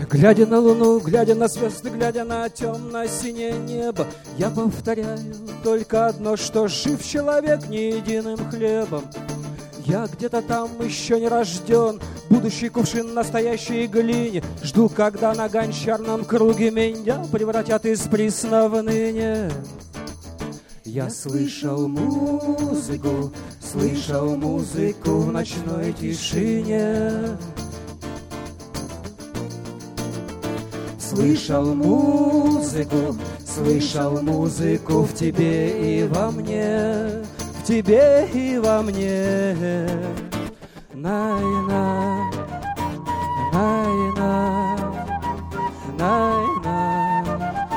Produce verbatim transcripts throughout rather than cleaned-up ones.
Глядя на луну, глядя на звезды, глядя на темно-синее небо, я повторяю только одно, что жив человек не единым хлебом. Я где-то там еще не рожден, будущий кувшин настоящей глине. Жду, когда на гончарном круге меня превратят из присно в ныне. Я слышал музыку, слышал музыку в ночной тишине. Слышал музыку, слышал музыку в тебе и во мне, в тебе и во мне. Найна, найна, найна,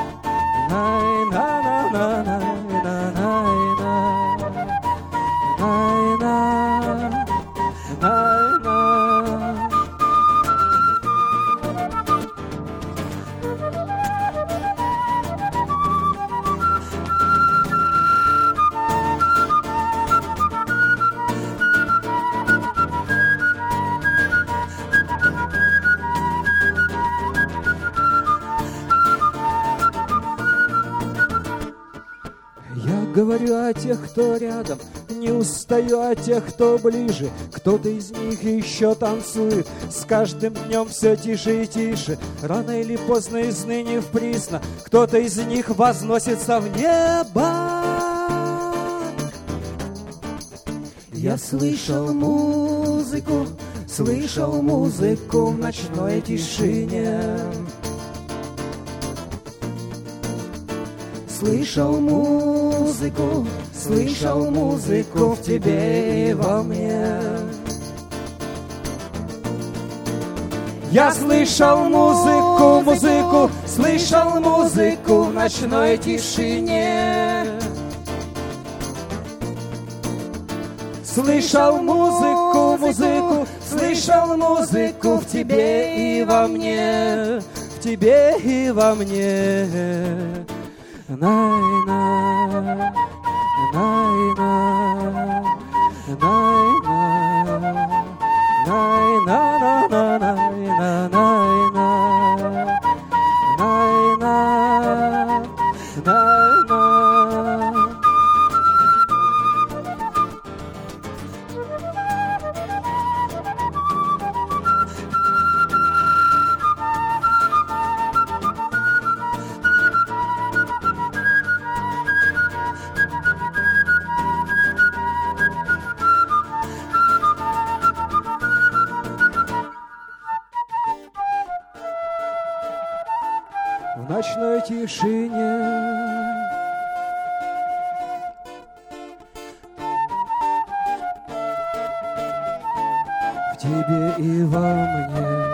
найна, найна, найна, найна, найна. Говорю о тех, кто рядом, не устаю от тех, кто ближе. Кто-то из них еще танцует, с каждым днем все тише и тише. Рано или поздно из ныне в присно кто-то из них возносится в небо. Я слышал музыку, слышал музыку в ночной тишине. Слышал музыку, слышал музыку в тебе и во мне. Я слышал музыку, музыку, слышал музыку в ночной тишине. Слышал музыку, музыку, слышал музыку в тебе и во мне, в тебе и во мне. Найна, найна, найна, найна, найна, найна, найна, найна, найна. В ночной тишине в тебе и во мне.